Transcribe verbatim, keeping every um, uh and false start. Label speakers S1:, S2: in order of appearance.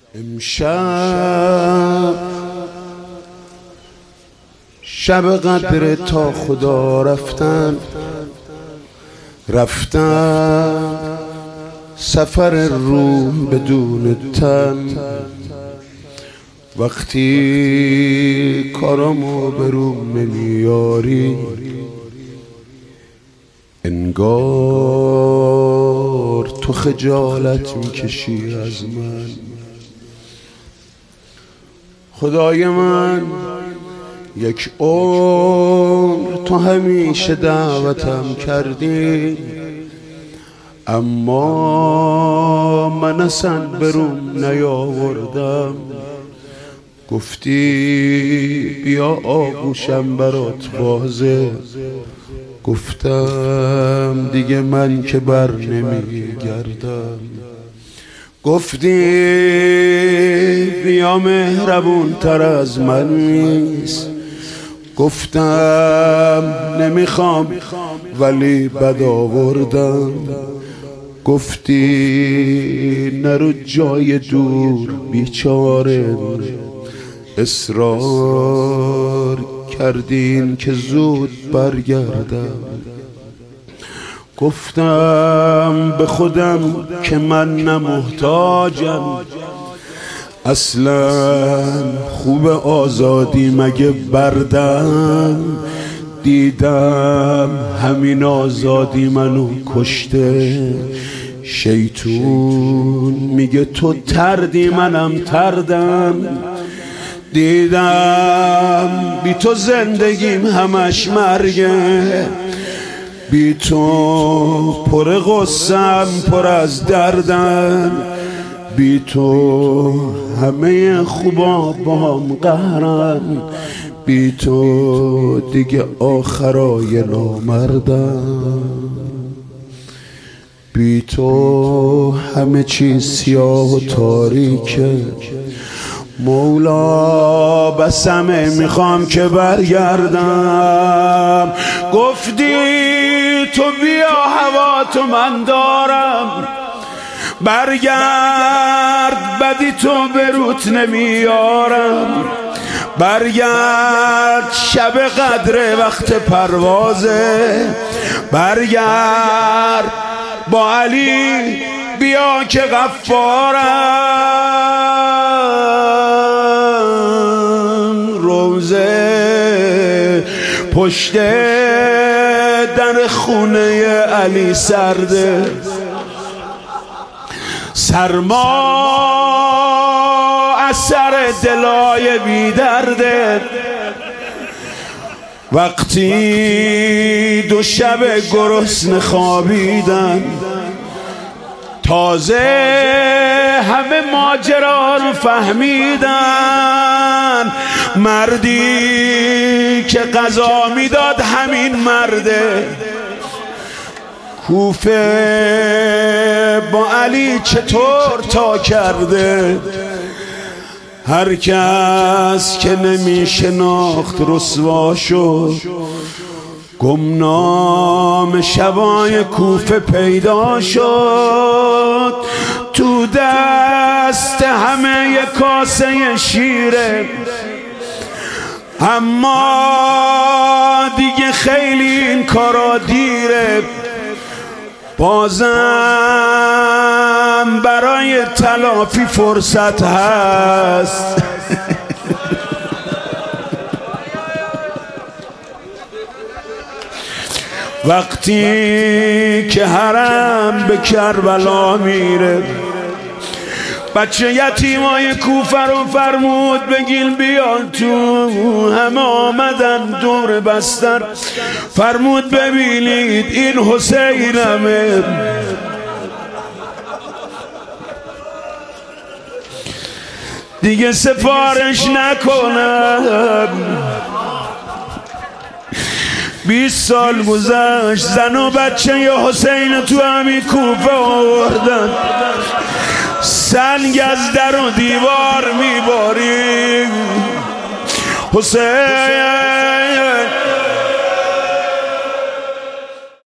S1: امشب شب قدر تا خدا رفتن رفتن سفر روح بدون تن. وقتی کارامو به روم نمیاری انگار تو خجالت میکشی از من. خدای من یک عمر تو همیشه دعوتم کردی، اما من اصلا بروم نیاوردم. گفتی بیا آغوشم برات بازه، گفتم دیگه من که بر نمیگردم. گفتی بیا مهربون تر از من نیست، گفتم نمیخوام ولی بد آوردم. گفتی نرو جای دور بیچاره، اصرار کردین که زود برگردم. گفتم به خودم که من نمحتاجم، اصلا خوب آزادی مگه بردم. دیدم همین آزادی منو کشته. شیطون میگه تو تردی منم تردم. دیدم بی تو زندگیم همش مرگه، بی تو پر غصم پر از دردم، بی تو همه خوبا با هم قهرن، بی تو دیگه آخرای نامردم. بی تو همه چیز سیاه و تاریکه. مولا بسمه میخوام که برگردم. گفتی تو بیا هوا تو من دارم، برگرد بدی تو بروت نمیارم. برگرد شب قدر وقت پروازه، برگرد با علی بیا که غفارم. روزه پشت در خونه علی سرده، سرما از سر دلای بی درده. وقتی دو شب گرسنه خوابیدن، تازه همه ماجرا رو فهمیدن. مردی که قضا میداد همین مرده. کوفه با علی چطور تا کرده، هر کس که نمیشناخت رسوا شد. گمنام شبای کوفه پیدا شد، تو دست همه یک کاسه شیره. اما دیگه خیلی این کارا دیره، بازم برای تلافی فرصت هست. وقتی که حرم به کربلا میره، بچه یتیمای کوفه رو فرمود بگین بیان تو. همه آمدن دور بستر، فرمود ببینید این حسینمه. دیگه سفارش نکنم. بیست سال گذشت، زن و بچه ی حسین تو همین کوفه آوردن. سنگ از در و دیوار میباریم. حسین